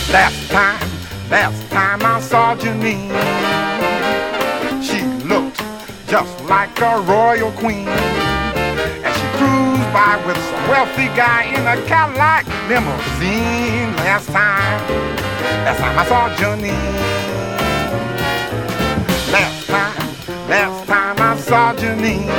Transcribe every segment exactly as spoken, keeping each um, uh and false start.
Last time, last time I saw Janine, she looked just like a royal queen. And she cruised by with some wealthy guy in a Cadillac limousine. Last time, last time I saw Janine. Last time, last time I saw Janine.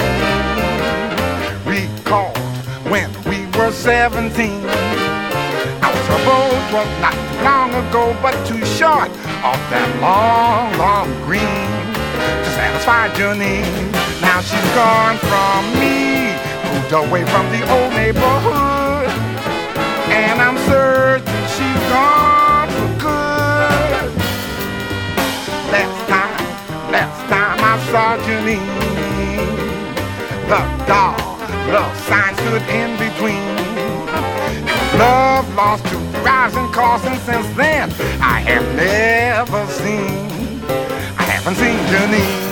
Recall when we were seventeen. Our boat was not too long ago, but too short off that long, long green to satisfy Janine. Now she's gone from me, moved away from the old neighborhood, and I'm certain she's gone for good. Last time, last time I saw Janine, the dollar sign stood in between. Love lost to rising costs, and since then I have never seen, I haven't seen Janine.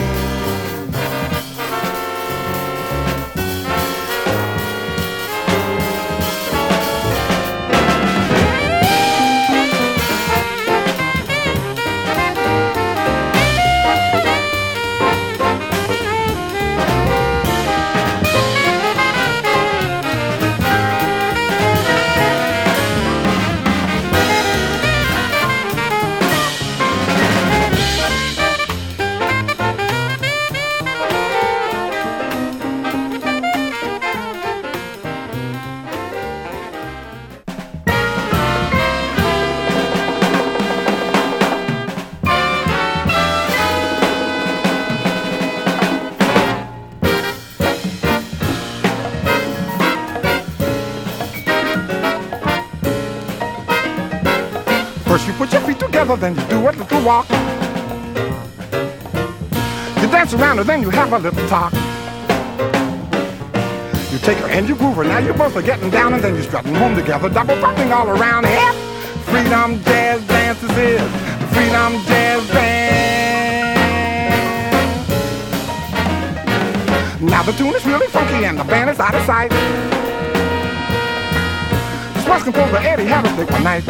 First you put your feet together, then you do a little walk. You dance around her, then you have a little talk. You take her and you groove her, now you both are getting down, and then you're strutting home together, double bumping all around here. Freedom Jazz Dance is the Freedom Jazz Band. Now the tune is really funky and the band is out of sight. Sports composer Eddie had a thick one night.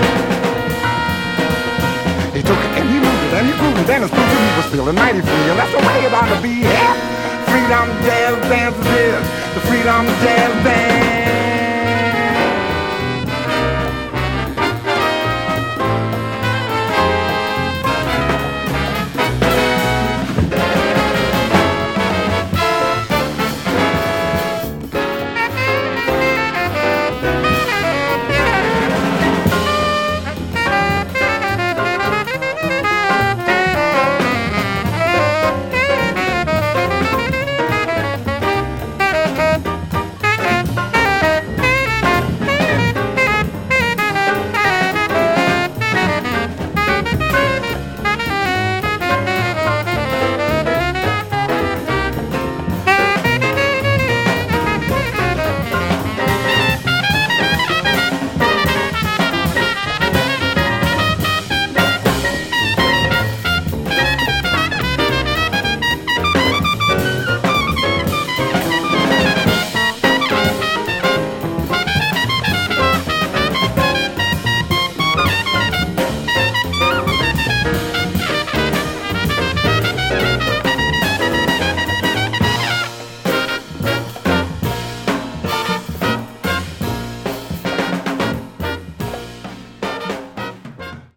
He took it and he moved it and he grooved it, then his proved he was feeling mighty free, and that's the way it ought to be. Yeah. Freedom Jazz Dance is the Freedom Jazz Band.